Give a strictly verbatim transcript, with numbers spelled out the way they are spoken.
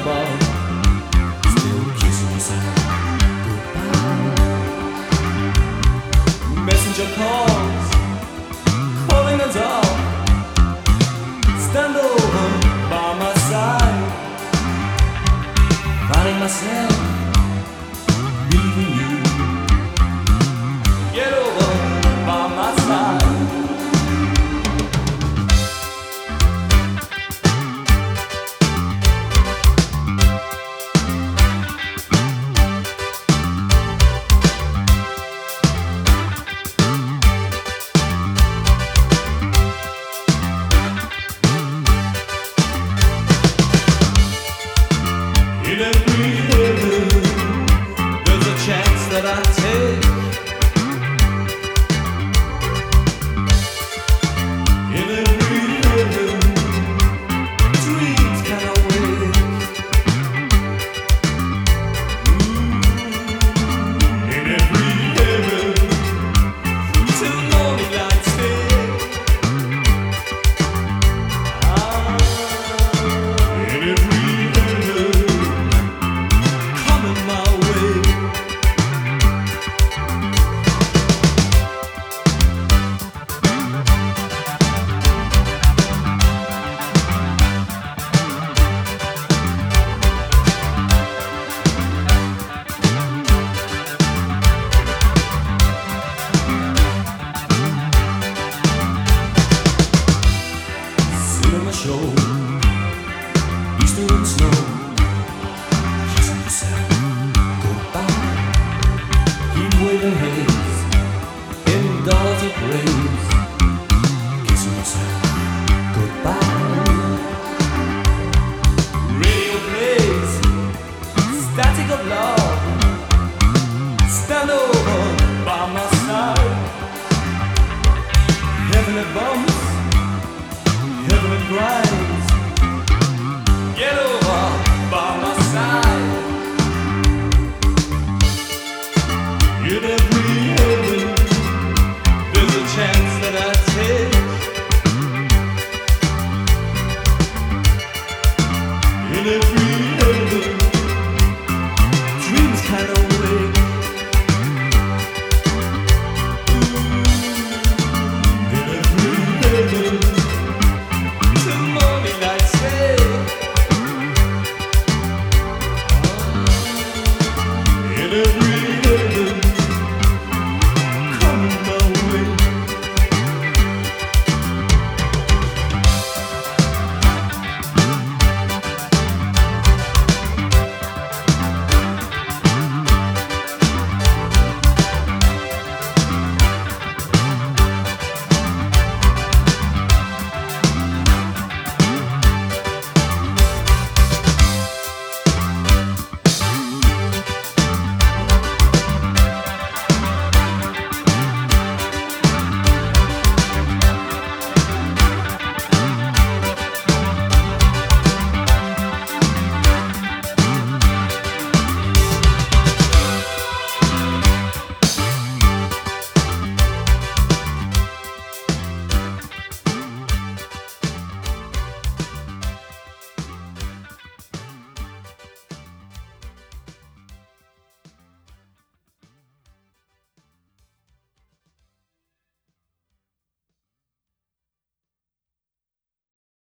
above, still kissing yourself goodbye. Messenger calls, calling us all. Stand over by my side, finding myself leaving you. Get over by my side. In every heaven, there's a chance that I take. In every heaven, dreams can awake. Mm. In every heaven, till morning light stay. Ah, in every show, Easter and snow, kissing yourself goodbye. Heat wave and haze, in dollars of rays, kissing yourself goodbye. Radio plays, static of love, stand over by my side. Heavenly bumps, heavenly grinds, get over by my side. In every heaven, there's a chance that I take. In every